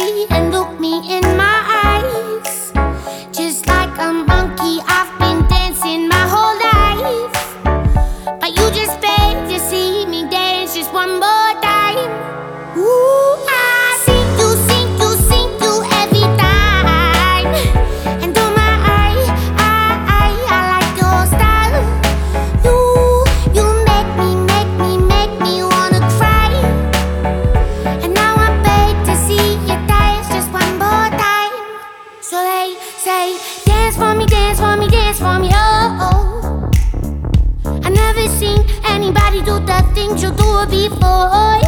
me and look me in my eyes. Just like a monkey, I've been dancing my whole life, but you just begged to see me dance just one more time. Ooh, I see you, see you, see you every time. And oh my, I like your style. You make me wanna cry. And now I beg to see you dance just one more time. So they say, dance for me, dance for me, dance for me, oh. I never seen anybody do the things you do before.